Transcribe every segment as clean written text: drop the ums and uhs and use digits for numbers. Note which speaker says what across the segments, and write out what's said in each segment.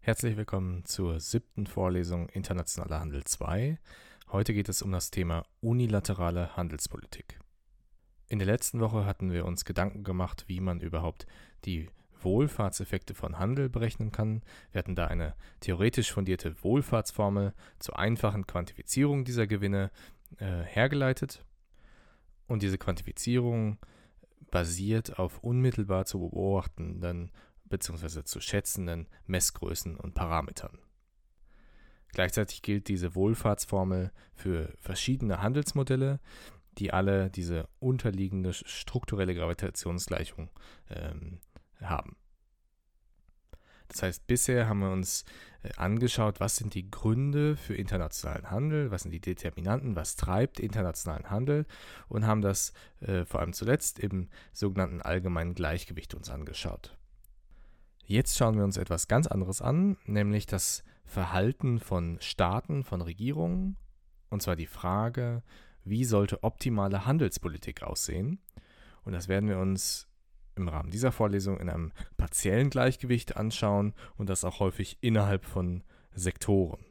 Speaker 1: Herzlich willkommen zur 7. Vorlesung Internationaler Handel 2. Heute geht es um das Thema unilaterale Handelspolitik. In der letzten Woche hatten wir uns Gedanken gemacht, wie man überhaupt die Wohlfahrtseffekte von Handel berechnen kann. Wir hatten da eine theoretisch fundierte Wohlfahrtsformel zur einfachen Quantifizierung dieser Gewinne hergeleitet. Und diese Quantifizierung basiert auf unmittelbar zu beobachtenden bzw. zu schätzenden Messgrößen und Parametern. Gleichzeitig gilt diese Wohlfahrtsformel für verschiedene Handelsmodelle, die alle diese unterliegende strukturelle Gravitationsgleichung haben. Das heißt, bisher haben wir uns angeschaut, was sind die Gründe für internationalen Handel, was sind die Determinanten, was treibt internationalen Handel und haben das vor allem zuletzt im sogenannten allgemeinen Gleichgewicht uns angeschaut. Jetzt schauen wir uns etwas ganz anderes an, nämlich das Verhalten von Staaten, von Regierungen, und zwar die Frage, wie sollte optimale Handelspolitik aussehen? Und das werden wir uns im Rahmen dieser Vorlesung in einem partiellen Gleichgewicht anschauen und das auch häufig innerhalb von Sektoren.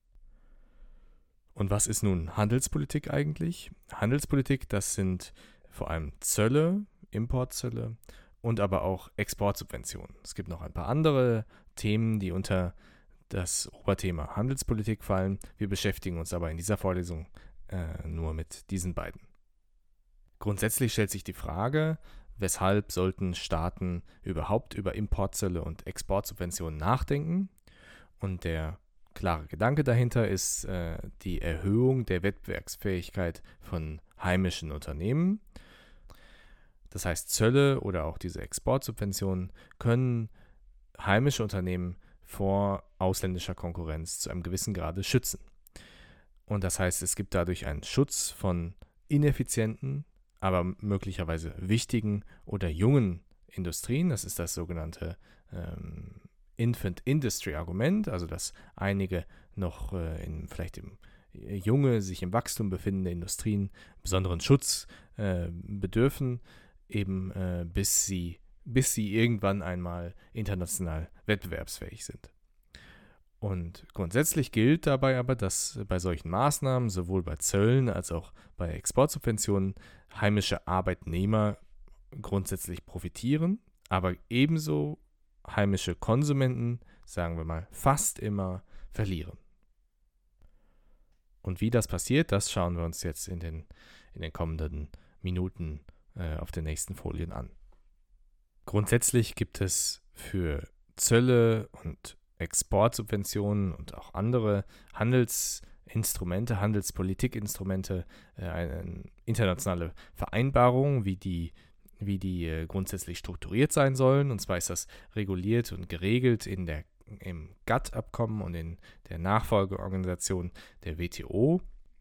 Speaker 1: Und was ist nun Handelspolitik eigentlich? Handelspolitik, das sind vor allem Zölle, Importzölle und aber auch Exportsubventionen. Es gibt noch ein paar andere Themen, die unter das Oberthema Handelspolitik fallen. Wir beschäftigen uns aber in dieser Vorlesung nur mit diesen beiden. Grundsätzlich stellt sich die Frage, weshalb sollten Staaten überhaupt über Importzölle und Exportsubventionen nachdenken? Und der klare Gedanke dahinter ist die Erhöhung der Wettbewerbsfähigkeit von heimischen Unternehmen. Das heißt, Zölle oder auch diese Exportsubventionen können heimische Unternehmen vor ausländischer Konkurrenz zu einem gewissen Grade schützen. Und das heißt, es gibt dadurch einen Schutz von ineffizienten, aber möglicherweise wichtigen oder jungen Industrien. Das ist das sogenannte Infant Industry Argument, also dass einige noch vielleicht junge, sich im Wachstum befindende Industrien besonderen Schutz bedürfen, eben bis sie irgendwann einmal international wettbewerbsfähig sind. Und grundsätzlich gilt dabei aber, dass bei solchen Maßnahmen, sowohl bei Zöllen als auch bei Exportsubventionen, heimische Arbeitnehmer grundsätzlich profitieren, aber ebenso heimische Konsumenten, sagen wir mal, fast immer verlieren. Und wie das passiert, das schauen wir uns jetzt in den kommenden Minuten auf den nächsten Folien an. Grundsätzlich gibt es für Zölle und Exportsubventionen und auch andere Handelsinstrumente, Handelspolitikinstrumente, eine internationale Vereinbarung, wie die grundsätzlich strukturiert sein sollen. Und zwar ist das reguliert und geregelt im GATT-Abkommen und in der Nachfolgeorganisation der WTO.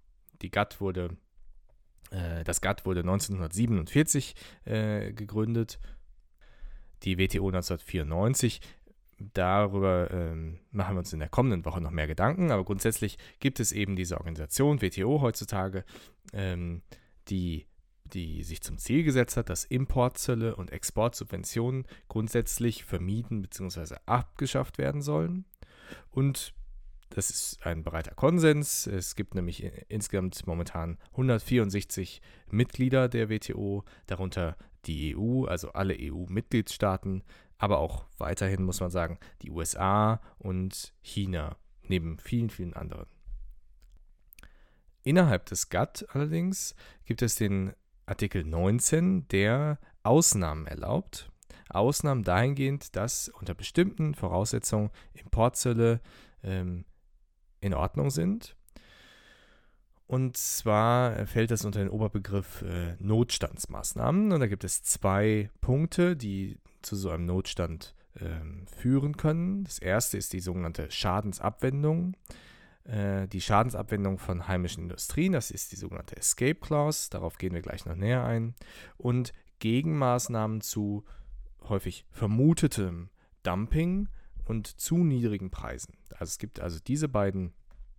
Speaker 1: Das GATT wurde 1947 gegründet, die WTO 1994. Darüber machen wir uns in der kommenden Woche noch mehr Gedanken, aber grundsätzlich gibt es eben diese Organisation WTO heutzutage, die sich zum Ziel gesetzt hat, dass Importzölle und Exportsubventionen grundsätzlich vermieden bzw. abgeschafft werden sollen. Und das ist ein breiter Konsens. Es gibt nämlich insgesamt momentan 164 Mitglieder der WTO, darunter die EU, also alle EU-Mitgliedstaaten, aber auch weiterhin, muss man sagen, die USA und China, neben vielen, vielen anderen. Innerhalb des GATT allerdings gibt es den Artikel 19, der Ausnahmen erlaubt. Ausnahmen dahingehend, dass unter bestimmten Voraussetzungen Importzölle in Ordnung sind. Und zwar fällt das unter den Oberbegriff Notstandsmaßnahmen. Und da gibt es 2 Punkte, die zu so einem Notstand führen können. Das erste ist die sogenannte Schadensabwendung. Die Schadensabwendung von heimischen Industrien, das ist die sogenannte Escape Clause. Darauf gehen wir gleich noch näher ein. Und Gegenmaßnahmen zu häufig vermutetem Dumping und zu niedrigen Preisen. Also es gibt also diese beiden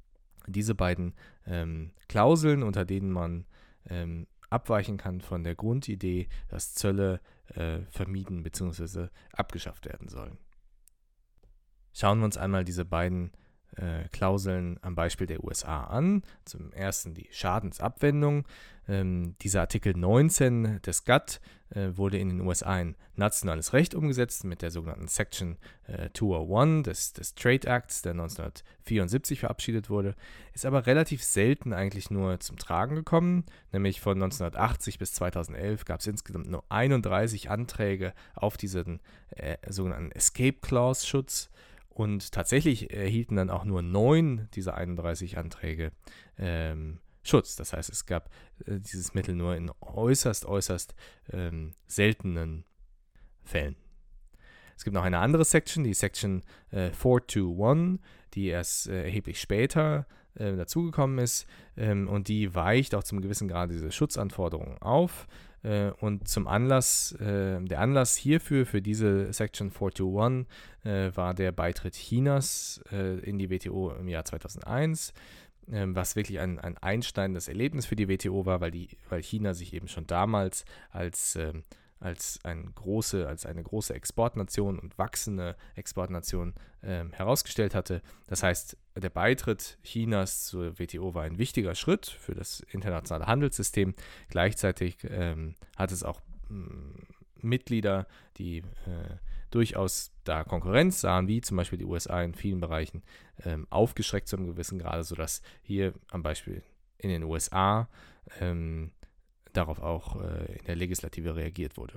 Speaker 1: Klauseln, unter denen man abweichen kann von der Grundidee, dass Zölle vermieden bzw. abgeschafft werden sollen. Schauen wir uns einmal diese beiden Klauseln am Beispiel der USA an. Zum ersten die Schadensabwendung. Dieser Artikel 19 des GATT wurde in den USA in nationales Recht umgesetzt mit der sogenannten Section 201 des Trade Acts, der 1974 verabschiedet wurde, ist aber relativ selten eigentlich nur zum Tragen gekommen, nämlich von 1980 bis 2011 gab es insgesamt nur 31 Anträge auf diesen sogenannten Escape Clause Schutz. Und tatsächlich erhielten dann auch nur 9 dieser 31 Anträge Schutz. Das heißt, es gab dieses Mittel nur in äußerst seltenen Fällen. Es gibt noch eine andere Section, die Section 421, die erst erheblich später dazugekommen ist und die weicht auch zum gewissen Grad diese Schutzanforderungen auf. Und der Anlass hierfür, für diese Section 421, war der Beitritt Chinas in die WTO im Jahr 2001, was wirklich ein einschneidendes Erlebnis für die WTO war, weil China sich eben schon damals als eine große Exportnation und wachsende Exportnation herausgestellt hatte. Das heißt, der Beitritt Chinas zur WTO war ein wichtiger Schritt für das internationale Handelssystem. Gleichzeitig hat es auch Mitglieder, die durchaus da Konkurrenz sahen, wie zum Beispiel die USA in vielen Bereichen, aufgeschreckt zu einem gewissen Grade, sodass hier am Beispiel in den USA darauf auch in der Legislative reagiert wurde.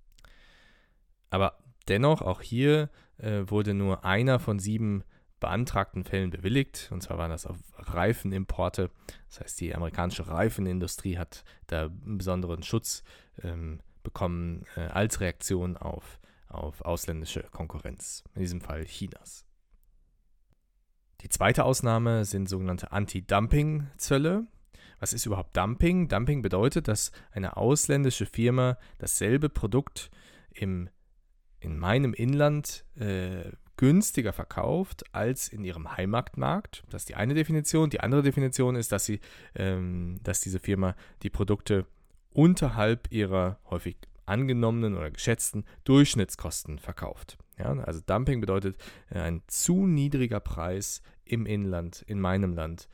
Speaker 1: Aber dennoch, auch hier wurde nur einer von 7 beantragten Fällen bewilligt, und zwar waren das auf Reifenimporte. Das heißt, die amerikanische Reifenindustrie hat da einen besonderen Schutz bekommen als Reaktion auf ausländische Konkurrenz, in diesem Fall Chinas. Die zweite Ausnahme sind sogenannte Anti-Dumping-Zölle. Was ist überhaupt Dumping? Dumping bedeutet, dass eine ausländische Firma dasselbe Produkt in meinem Inland günstiger verkauft als in ihrem Heimatmarkt. Das ist die eine Definition. Die andere Definition ist, dass diese Firma die Produkte unterhalb ihrer häufig angenommenen oder geschätzten Durchschnittskosten verkauft. Ja, also Dumping bedeutet ein zu niedriger Preis im Inland, in meinem Land,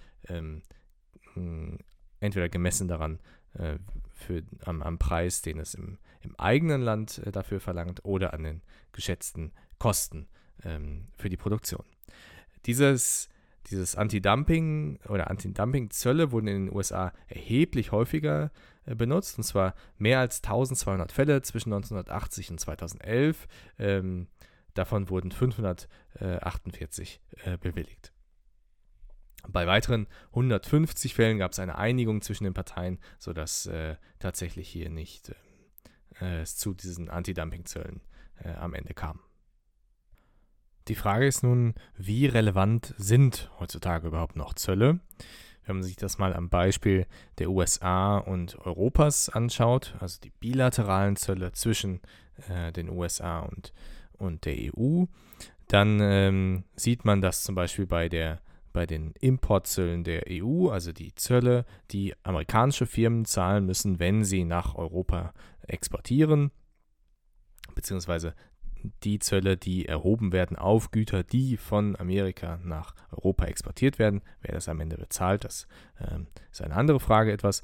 Speaker 1: entweder gemessen daran am Preis, den es im eigenen Land dafür verlangt, oder an den geschätzten Kosten für die Produktion. Dieses Anti-Dumping oder Anti-Dumping-Zölle wurden in den USA erheblich häufiger benutzt, und zwar mehr als 1200 Fälle zwischen 1980 und 2011. Davon wurden 548 bewilligt. Bei weiteren 150 Fällen gab es eine Einigung zwischen den Parteien, sodass tatsächlich hier nicht es zu diesen Anti-Dumping-Zöllen am Ende kam. Die Frage ist nun, wie relevant sind heutzutage überhaupt noch Zölle? Wenn man sich das mal am Beispiel der USA und Europas anschaut, also die bilateralen Zölle zwischen den USA und der EU, dann sieht man das zum Beispiel bei den Importzöllen der EU, also die Zölle, die amerikanische Firmen zahlen müssen, wenn sie nach Europa exportieren, beziehungsweise die Zölle, die erhoben werden auf Güter, die von Amerika nach Europa exportiert werden. Wer das am Ende bezahlt, das ist eine andere Frage etwas.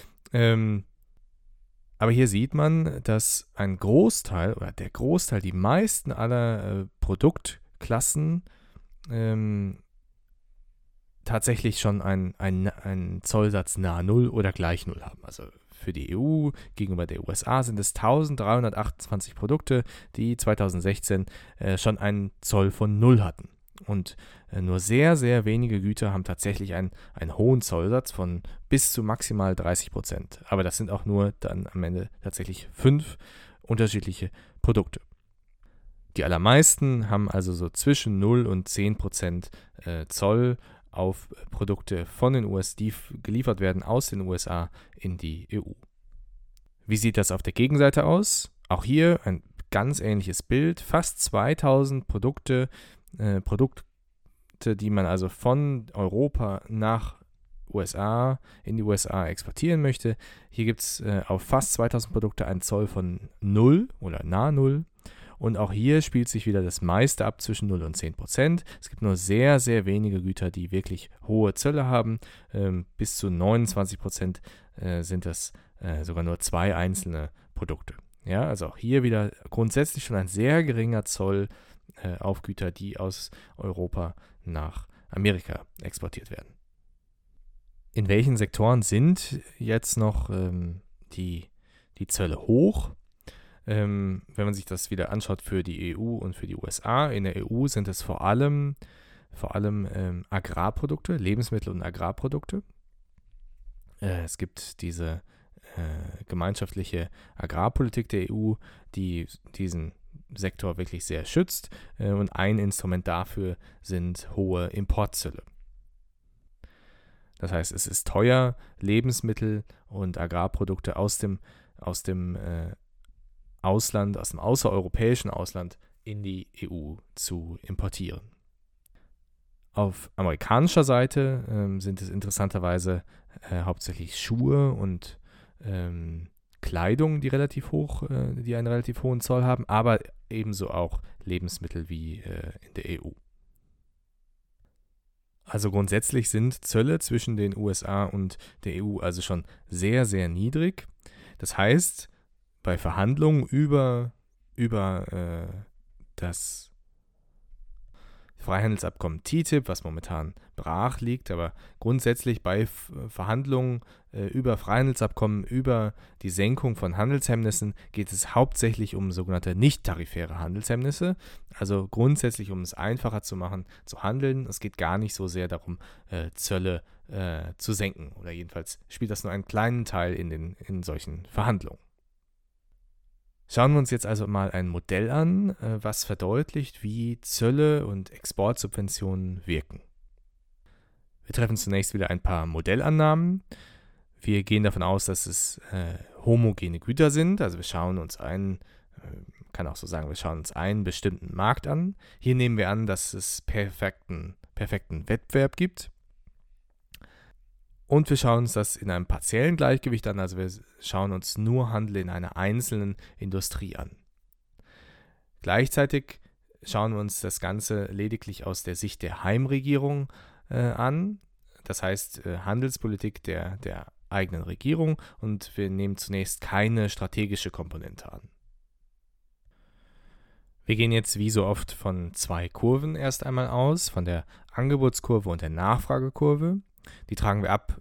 Speaker 1: Aber hier sieht man, dass ein Großteil oder der Großteil, die meisten aller Produktklassen tatsächlich schon einen Zollsatz nahe Null oder gleich Null haben. Also für die EU gegenüber der USA sind es 1328 Produkte, die 2016 schon einen Zoll von 0 hatten. Und nur sehr, sehr wenige Güter haben tatsächlich einen hohen Zollsatz von bis zu maximal 30%. Aber das sind auch nur dann am Ende tatsächlich 5 unterschiedliche Produkte. Die allermeisten haben also so zwischen 0 und 10% Zoll auf Produkte von den USA, die geliefert werden aus den USA in die EU. Wie sieht das auf der Gegenseite aus? Auch hier ein ganz ähnliches Bild. Fast 2000 Produkte, die man also von Europa nach USA, in die USA exportieren möchte. Hier gibt es auf fast 2000 Produkte einen Zoll von 0 oder nahe 0. Und auch hier spielt sich wieder das meiste ab zwischen 0 und 10%. Es gibt nur sehr, sehr wenige Güter, die wirklich hohe Zölle haben. Bis zu 29% sind das sogar nur 2 einzelne Produkte. Ja, also auch hier wieder grundsätzlich schon ein sehr geringer Zoll auf Güter, die aus Europa nach Amerika exportiert werden. In welchen Sektoren sind jetzt noch die Zölle hoch? Wenn man sich das wieder anschaut für die EU und für die USA, in der EU sind es vor allem Agrarprodukte, Lebensmittel und Agrarprodukte. Es gibt diese gemeinschaftliche Agrarpolitik der EU, die diesen Sektor wirklich sehr schützt, und ein Instrument dafür sind hohe Importzölle. Das heißt, es ist teuer, Lebensmittel und Agrarprodukte aus dem Ausland, aus dem außereuropäischen Ausland in die EU zu importieren. Auf amerikanischer Seite sind es interessanterweise hauptsächlich Schuhe und Kleidung, die einen relativ hohen Zoll haben, aber ebenso auch Lebensmittel wie in der EU. Also grundsätzlich sind Zölle zwischen den USA und der EU also schon sehr, sehr niedrig. Das heißt, bei Verhandlungen über das Freihandelsabkommen TTIP, was momentan brach liegt, aber grundsätzlich bei Verhandlungen über Freihandelsabkommen, über die Senkung von Handelshemmnissen geht es hauptsächlich um sogenannte nicht-tarifäre Handelshemmnisse, also grundsätzlich um es einfacher zu machen, zu handeln. Es geht gar nicht so sehr darum, Zölle zu senken, oder jedenfalls spielt das nur einen kleinen Teil in solchen Verhandlungen. Schauen wir uns jetzt also mal ein Modell an, was verdeutlicht, wie Zölle und Exportsubventionen wirken. Wir treffen zunächst wieder ein paar Modellannahmen. Wir gehen davon aus, dass es homogene Güter sind. Also wir schauen uns einen bestimmten Markt an. Hier nehmen wir an, dass es perfekten Wettbewerb gibt. Und wir schauen uns das in einem partiellen Gleichgewicht an, also wir schauen uns nur Handel in einer einzelnen Industrie an. Gleichzeitig schauen wir uns das Ganze lediglich aus der Sicht der Heimregierung an, das heißt Handelspolitik der eigenen Regierung, und wir nehmen zunächst keine strategische Komponente an. Wir gehen jetzt wie so oft von 2 Kurven erst einmal aus, von der Angebotskurve und der Nachfragekurve. Die tragen wir ab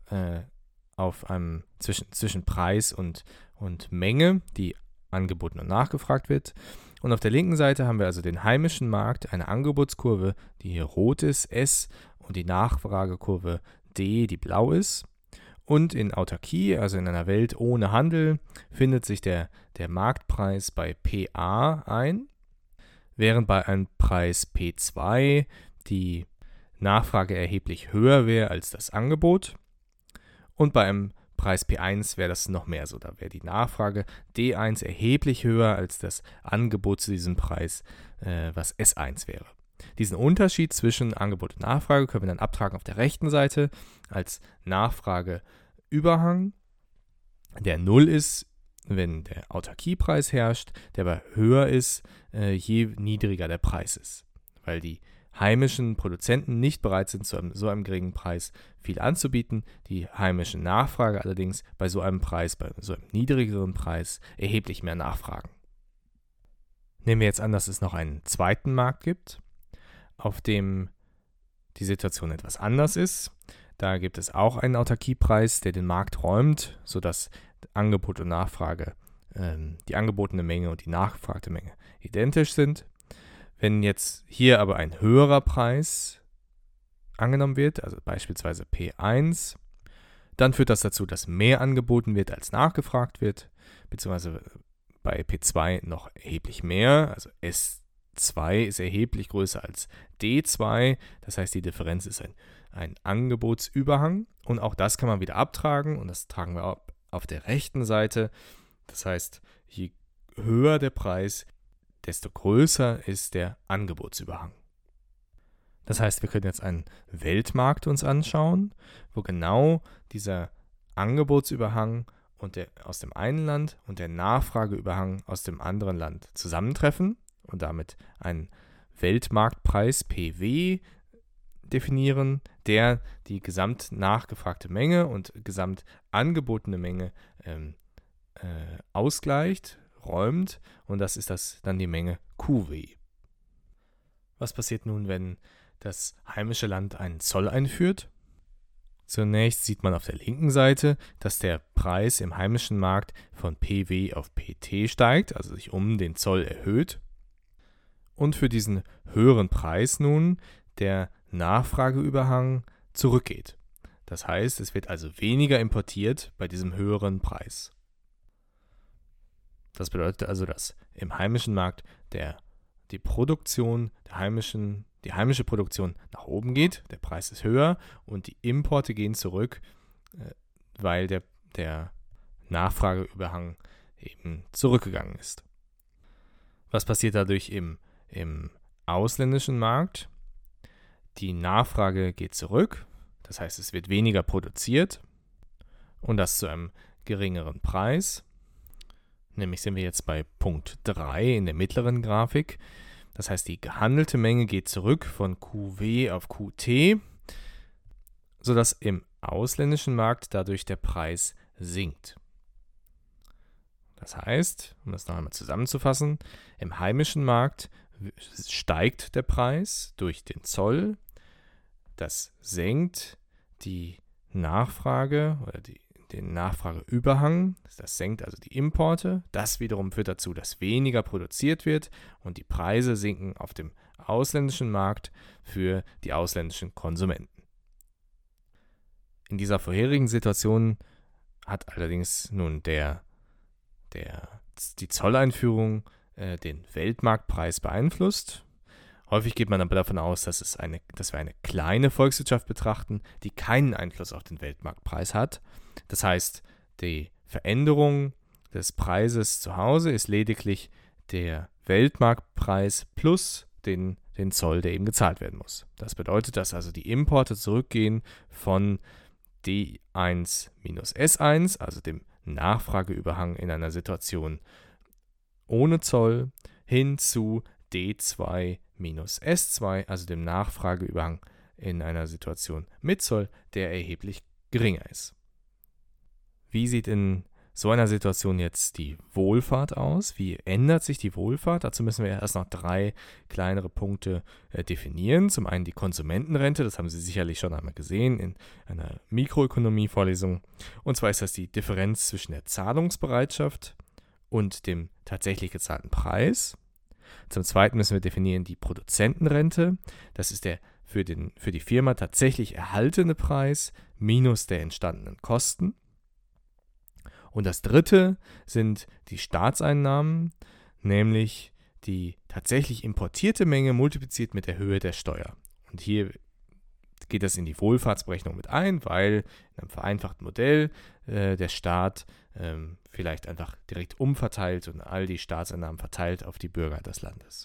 Speaker 1: auf einem zwischen Preis und Menge, die angeboten und nachgefragt wird. Und auf der linken Seite haben wir also den heimischen Markt, eine Angebotskurve, die hier rot ist, S, und die Nachfragekurve D, die blau ist. Und in Autarkie, also in einer Welt ohne Handel, findet sich der Marktpreis bei PA ein, während bei einem Preis P2 die Nachfrage erheblich höher wäre als das Angebot, und bei einem Preis P1 wäre das noch mehr so. Da wäre die Nachfrage D1 erheblich höher als das Angebot zu diesem Preis, was S1 wäre. Diesen Unterschied zwischen Angebot und Nachfrage können wir dann abtragen auf der rechten Seite als Nachfrageüberhang, der 0 ist, wenn der Autarkiepreis herrscht, der aber höher ist, je niedriger der Preis ist, weil die heimischen Produzenten nicht bereit sind, zu so einem geringen Preis viel anzubieten, die heimische Nachfrage allerdings bei so einem niedrigeren Preis erheblich mehr nachfragen. Nehmen wir jetzt an, dass es noch einen zweiten Markt gibt, auf dem die Situation etwas anders ist. Da gibt es auch einen Autarkiepreis, der den Markt räumt, sodass Angebot und Nachfrage, die angebotene Menge und die nachgefragte Menge identisch sind. Wenn jetzt hier aber ein höherer Preis angenommen wird, also beispielsweise P1, dann führt das dazu, dass mehr angeboten wird, als nachgefragt wird, beziehungsweise bei P2 noch erheblich mehr, also S2 ist erheblich größer als D2, das heißt, die Differenz ist ein Angebotsüberhang, und auch das kann man wieder abtragen, und das tragen wir ab auf der rechten Seite. Das heißt, je höher der Preis, desto größer ist der Angebotsüberhang. Das heißt, wir können jetzt einen Weltmarkt uns anschauen, wo genau dieser Angebotsüberhang aus dem einen Land und der Nachfrageüberhang aus dem anderen Land zusammentreffen. und damit einen Weltmarktpreis PW definieren, der die gesamt nachgefragte Menge und gesamt angebotene Menge ausgleicht, räumt, und das ist dann die Menge QW. Was passiert nun, wenn das heimische Land einen Zoll einführt? Zunächst sieht man auf der linken Seite, dass der Preis im heimischen Markt von PW auf PT steigt, also sich um den Zoll erhöht. Und für diesen höheren Preis nun der Nachfrageüberhang zurückgeht. Das heißt, es wird also weniger importiert bei diesem höheren Preis. Das bedeutet also, dass im heimischen Markt die heimische Produktion nach oben geht, der Preis ist höher und die Importe gehen zurück, weil der Nachfrageüberhang eben zurückgegangen ist. Was passiert dadurch im ausländischen Markt? Die Nachfrage geht zurück, das heißt, es wird weniger produziert und das zu einem geringeren Preis. Nämlich sind wir jetzt bei Punkt 3 in der mittleren Grafik. Das heißt, die gehandelte Menge geht zurück von QW auf QT, sodass im ausländischen Markt dadurch der Preis sinkt. Das heißt, um das noch einmal zusammenzufassen, im heimischen Markt steigt der Preis durch den Zoll. Das senkt die Nachfrage oder den Nachfrageüberhang, das senkt also die Importe. Das wiederum führt dazu, dass weniger produziert wird und die Preise sinken auf dem ausländischen Markt für die ausländischen Konsumenten. In dieser vorherigen Situation hat allerdings nun die Zolleinführung den Weltmarktpreis beeinflusst. Häufig geht man aber davon aus, dass wir eine kleine Volkswirtschaft betrachten, die keinen Einfluss auf den Weltmarktpreis hat. Das heißt, die Veränderung des Preises zu Hause ist lediglich der Weltmarktpreis plus den Zoll, der eben gezahlt werden muss. Das bedeutet, dass also die Importe zurückgehen von D1 minus S1, also dem Nachfrageüberhang in einer Situation ohne Zoll, hin zu D2 minus S2, also dem Nachfrageüberhang in einer Situation mit Zoll, der erheblich geringer ist. Wie sieht in so einer Situation jetzt die Wohlfahrt aus? Wie ändert sich die Wohlfahrt? Dazu müssen wir erst noch 3 kleinere Punkte definieren. Zum einen die Konsumentenrente, das haben Sie sicherlich schon einmal gesehen in einer Mikroökonomie-Vorlesung. Und zwar ist das die Differenz zwischen der Zahlungsbereitschaft und dem tatsächlich gezahlten Preis. Zum Zweiten müssen wir definieren die Produzentenrente. Das ist der für die Firma tatsächlich erhaltene Preis minus der entstandenen Kosten. Und das Dritte sind die Staatseinnahmen, nämlich die tatsächlich importierte Menge multipliziert mit der Höhe der Steuer. Und hier geht das in die Wohlfahrtsberechnung mit ein, weil in einem vereinfachten Modell der Staat vielleicht einfach direkt umverteilt und all die Staatseinnahmen verteilt auf die Bürger des Landes.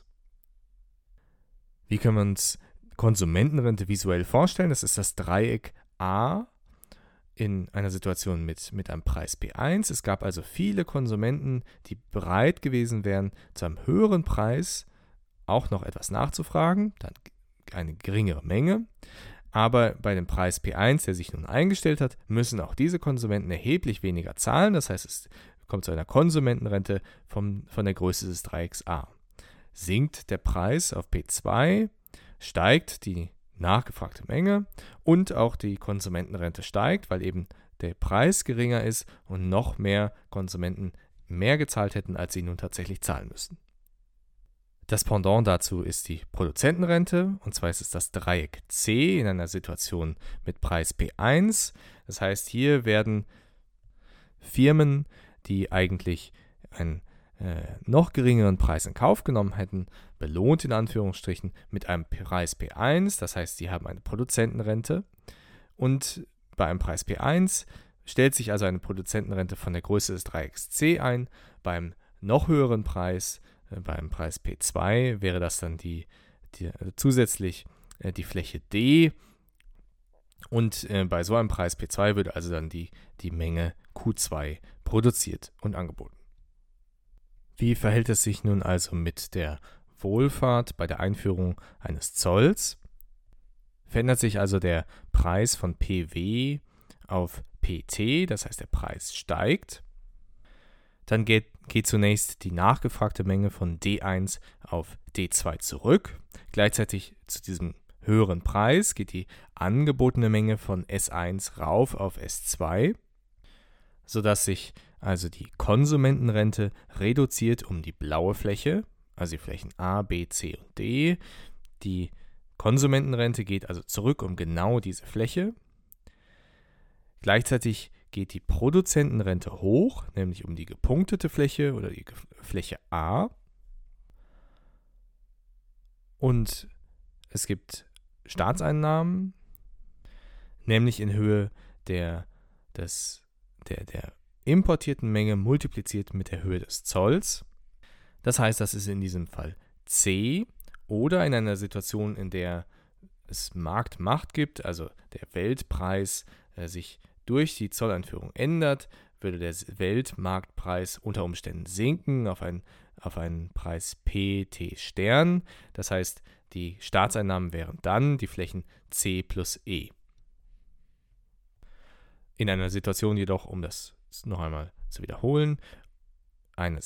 Speaker 1: Wie können wir uns Konsumentenrente visuell vorstellen? Das ist das Dreieck A in einer Situation mit einem Preis P1. Es gab also viele Konsumenten, die bereit gewesen wären, zu einem höheren Preis auch noch etwas nachzufragen, dann eine geringere Menge. Aber bei dem Preis P1, der sich nun eingestellt hat, müssen auch diese Konsumenten erheblich weniger zahlen. Das heißt, es kommt zu einer Konsumentenrente von der Größe des Dreiecks A. Sinkt der Preis auf P2, steigt die nachgefragte Menge und auch die Konsumentenrente steigt, weil eben der Preis geringer ist und noch mehr Konsumenten mehr gezahlt hätten, als sie nun tatsächlich zahlen müssen. Das Pendant dazu ist die Produzentenrente, und zwar ist es das Dreieck C in einer Situation mit Preis P1. Das heißt, hier werden Firmen, die eigentlich einen noch geringeren Preis in Kauf genommen hätten, belohnt in Anführungsstrichen mit einem Preis P1. Das heißt, sie haben eine Produzentenrente, und bei einem Preis P1 stellt sich also eine Produzentenrente von der Größe des Dreiecks C ein. Beim noch höheren Preis, beim Preis P2, wäre das dann zusätzlich die Fläche D, und bei so einem Preis P2 würde also dann die Menge Q2 produziert und angeboten. Wie verhält es sich nun also mit der Wohlfahrt bei der Einführung eines Zolls. Verändert sich also der Preis von PW auf PT, das heißt der Preis steigt. Dann geht zunächst die nachgefragte Menge von D1 auf D2 zurück. Gleichzeitig zu diesem höheren Preis geht die angebotene Menge von S1 rauf auf S2, sodass sich also die Konsumentenrente reduziert um die blaue Fläche, also die Flächen A, B, C und D. Die Konsumentenrente geht also zurück um genau diese Fläche. Gleichzeitig geht die Produzentenrente hoch, nämlich um die gepunktete Fläche oder die Fläche A. Und es gibt Staatseinnahmen, nämlich in Höhe der importierten Menge multipliziert mit der Höhe des Zolls. Das heißt, das ist in diesem Fall C oder in einer Situation, in der es Marktmacht gibt, also der Weltpreis sich durch die Zolleinführung ändert, würde der Weltmarktpreis unter Umständen sinken auf einen Preis PT Stern. Das heißt, die Staatseinnahmen wären dann die Flächen C plus E. In einer Situation jedoch, um das noch einmal zu wiederholen, mit einem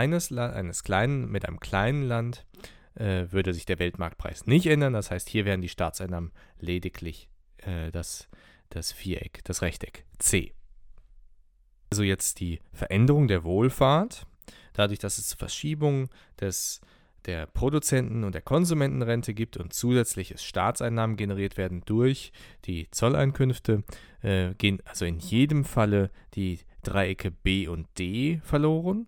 Speaker 1: kleinen Land würde sich der Weltmarktpreis nicht ändern. Das heißt, hier wären die Staatseinnahmen lediglich das Viereck, das Rechteck C. Also jetzt die Veränderung der Wohlfahrt, dadurch, dass es Verschiebungen der Produzenten- und der Konsumentenrente gibt und zusätzliche Staatseinnahmen generiert werden durch die Zolleinkünfte, gehen also in jedem Falle die Dreiecke B und D verloren.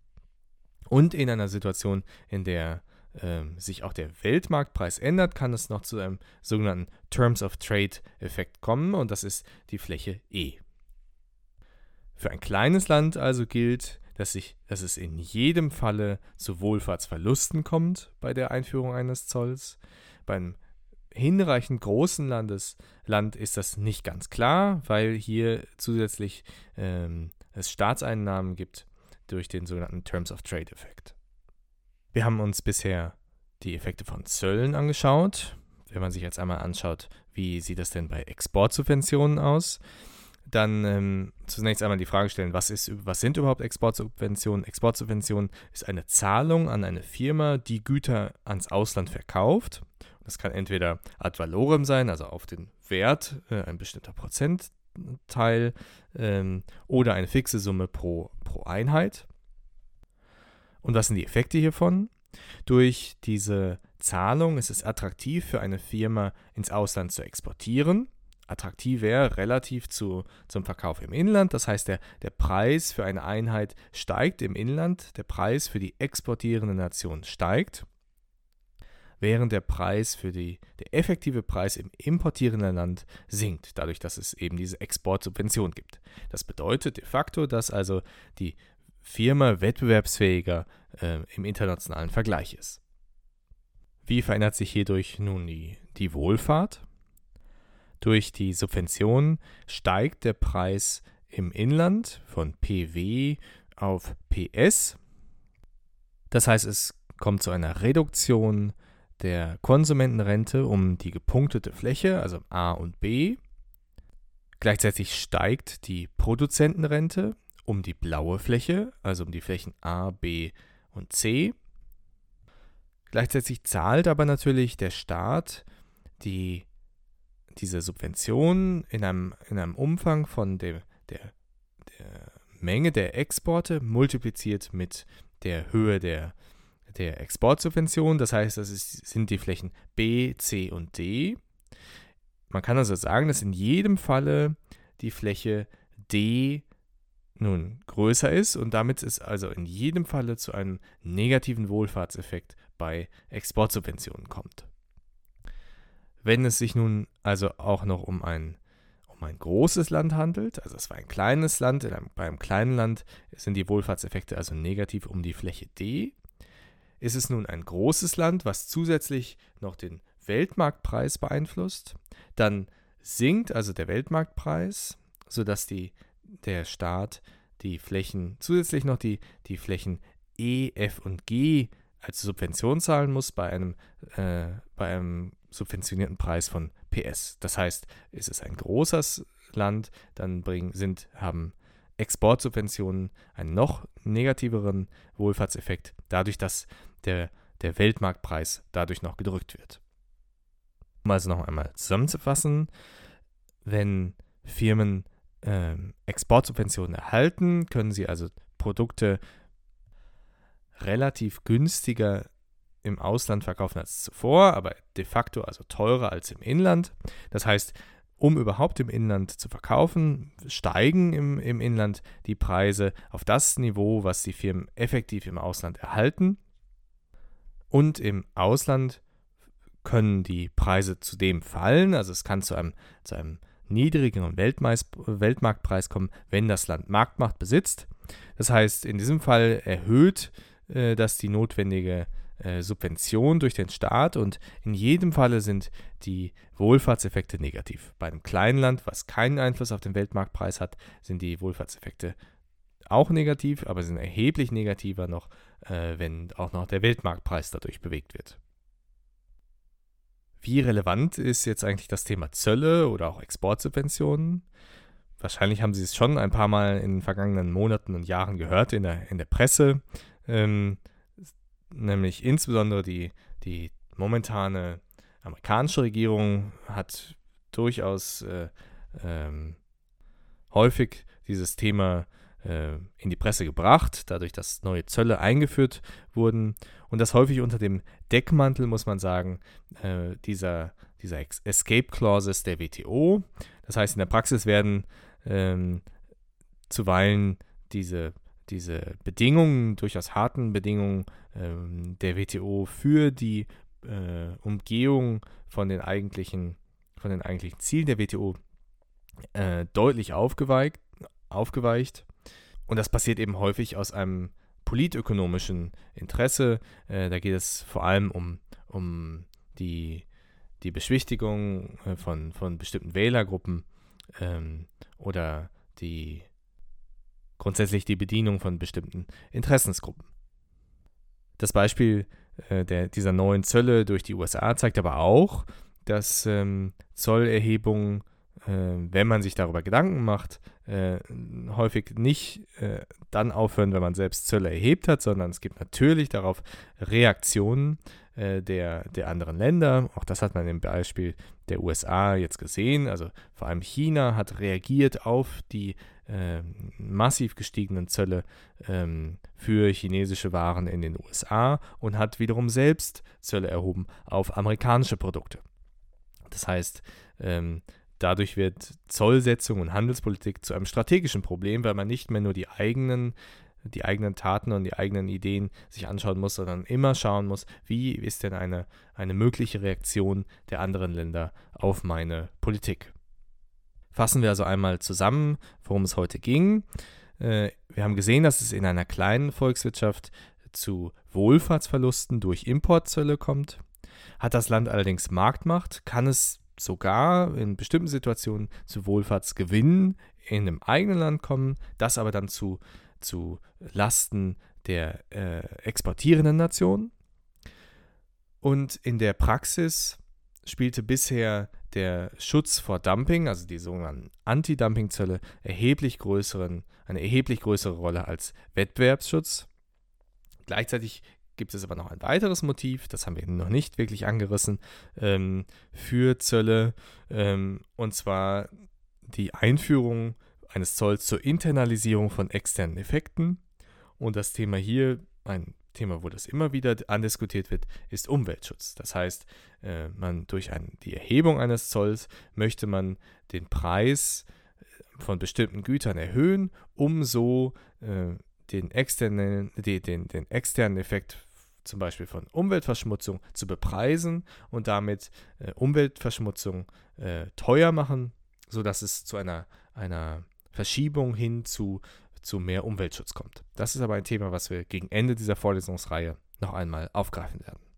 Speaker 1: Und in einer Situation, in der sich auch der Weltmarktpreis ändert, kann es noch zu einem sogenannten Terms of Trade-Effekt kommen und das ist die Fläche E. Für ein kleines Land also gilt, dass es in jedem Falle zu Wohlfahrtsverlusten kommt bei der Einführung eines Zolls. Beim hinreichend großen Land ist das nicht ganz klar, weil hier zusätzlich es Staatseinnahmen gibt durch den sogenannten Terms of Trade-Effekt. Wir haben uns bisher die Effekte von Zöllen angeschaut. Wenn man sich jetzt einmal anschaut, wie sieht das denn bei Exportsubventionen aus, dann zunächst einmal die Frage stellen, was sind überhaupt Exportsubventionen? Exportsubventionen ist eine Zahlung an eine Firma, die Güter ans Ausland verkauft. Das kann entweder ad valorem sein, also auf den Wert, ein bestimmter Prozentteil, oder eine fixe Summe pro Einheit. Und was sind die Effekte hiervon? Durch diese Zahlung ist es attraktiv für eine Firma ins Ausland zu exportieren. Attraktiv wäre relativ zum Verkauf im Inland. Das heißt, der Preis für eine Einheit steigt im Inland, der Preis für die exportierende Nation steigt, während der effektive Preis im importierenden Land sinkt, dadurch, dass es eben diese Exportsubvention gibt. Das bedeutet de facto, dass also die Firma wettbewerbsfähiger im internationalen Vergleich ist. Wie verändert sich hierdurch nun die Wohlfahrt? Durch die Subvention steigt der Preis im Inland von PW auf PS. Das heißt, es kommt zu einer Reduktion der Konsumentenrente um die gepunktete Fläche, also A und B. Gleichzeitig steigt die Produzentenrente um die blaue Fläche, also um die Flächen A, B und C. Gleichzeitig zahlt aber natürlich der Staat diese Subvention in einem Umfang von der Menge der Exporte multipliziert mit der Höhe der Exportsubvention. Das heißt, sind die Flächen B, C und D. Man kann also sagen, dass in jedem Falle die Fläche D nun größer ist und damit es also in jedem Falle zu einem negativen Wohlfahrtseffekt bei Exportsubventionen kommt. Wenn es sich nun also auch noch um ein großes Land handelt, also es war ein kleines Land, bei einem kleinen Land sind die Wohlfahrtseffekte also negativ um die Fläche D. Ist es nun ein großes Land, was zusätzlich noch den Weltmarktpreis beeinflusst, dann sinkt also der Weltmarktpreis, sodass der Staat die Flächen, zusätzlich noch die Flächen E, F und G als Subvention zahlen muss bei einem subventionierten Preis von PS. Das heißt, ist es ein großes Land, dann haben Exportsubventionen einen noch negativeren Wohlfahrtseffekt, dadurch, dass der Weltmarktpreis dadurch noch gedrückt wird. Um also noch einmal zusammenzufassen, wenn Firmen Exportsubventionen erhalten, können sie also Produkte relativ günstiger im Ausland verkaufen als zuvor, aber de facto also teurer als im Inland. Das heißt, um überhaupt im Inland zu verkaufen, steigen im Inland die Preise auf das Niveau, was die Firmen effektiv im Ausland erhalten. Und im Ausland können die Preise zudem fallen, also es kann zu einem niedrigeren Weltmarktpreis kommen, wenn das Land Marktmacht besitzt. Das heißt, in diesem Fall erhöht das die notwendige Subvention durch den Staat und in jedem Falle sind die Wohlfahrtseffekte negativ. Bei einem kleinen Land, was keinen Einfluss auf den Weltmarktpreis hat, sind die Wohlfahrtseffekte auch negativ, aber sind erheblich negativer noch, wenn auch noch der Weltmarktpreis dadurch bewegt wird. Wie relevant ist jetzt eigentlich das Thema Zölle oder auch Exportsubventionen? Wahrscheinlich haben Sie es schon ein paar Mal in den vergangenen Monaten und Jahren gehört in der Presse. Nämlich insbesondere die momentane amerikanische Regierung hat durchaus häufig dieses Thema in die Presse gebracht, dadurch, dass neue Zölle eingeführt wurden und das häufig unter dem Deckmantel, muss man sagen, dieser Escape Clauses der WTO. Das heißt, in der Praxis werden zuweilen diese Bedingungen, durchaus harten Bedingungen der WTO für die Umgehung von den eigentlichen Zielen der WTO deutlich aufgeweicht. Und das passiert eben häufig aus einem politökonomischen Interesse. Da geht es vor allem um die Beschwichtigung von bestimmten Wählergruppen oder grundsätzlich die Bedienung von bestimmten Interessensgruppen. Das Beispiel dieser neuen Zölle durch die USA zeigt aber auch, dass Zollerhebungen, wenn man sich darüber Gedanken macht, häufig nicht dann aufhören, wenn man selbst Zölle erhebt hat, sondern es gibt natürlich darauf Reaktionen der anderen Länder. Auch das hat man im Beispiel der USA jetzt gesehen. Also vor allem China hat reagiert auf die massiv gestiegenen Zölle für chinesische Waren in den USA und hat wiederum selbst Zölle erhoben auf amerikanische Produkte. Das heißt, dadurch wird Zollsetzung und Handelspolitik zu einem strategischen Problem, weil man nicht mehr nur die eigenen Taten und die eigenen Ideen sich anschauen muss, sondern immer schauen muss, wie ist denn eine mögliche Reaktion der anderen Länder auf meine Politik. Fassen wir also einmal zusammen, worum es heute ging. Wir haben gesehen, dass es in einer kleinen Volkswirtschaft zu Wohlfahrtsverlusten durch Importzölle kommt. Hat das Land allerdings Marktmacht, kann es sogar in bestimmten Situationen zu Wohlfahrtsgewinnen in einem eigenen Land kommen, das aber dann zu Lasten der exportierenden Nation. Und in der Praxis spielte bisher der Schutz vor Dumping, also die sogenannten Anti-Dumping-Zölle, eine erheblich größere Rolle als Wettbewerbsschutz. Gleichzeitig gibt es aber noch ein weiteres Motiv, das haben wir noch nicht wirklich angerissen, für Zölle, und zwar die Einführung eines Zolls zur Internalisierung von externen Effekten. Und das Thema hier, ein Thema, wo das immer wieder andiskutiert wird, ist Umweltschutz. Das heißt, durch die Erhebung eines Zolls möchte man den Preis von bestimmten Gütern erhöhen, um so den externen Effekt zum Beispiel von Umweltverschmutzung zu bepreisen und damit Umweltverschmutzung teuer machen, sodass es zu einer Verschiebung hin zu mehr Umweltschutz kommt. Das ist aber ein Thema, was wir gegen Ende dieser Vorlesungsreihe noch einmal aufgreifen werden.